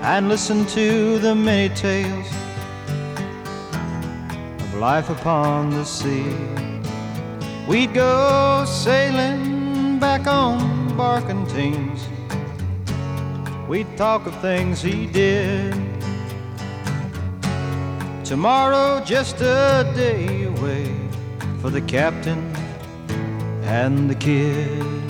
and listen to the many tales of life upon the sea. We'd go sailing back on barkentines. We'd talk of things he did. Tomorrow just a day away for the captain and the kid.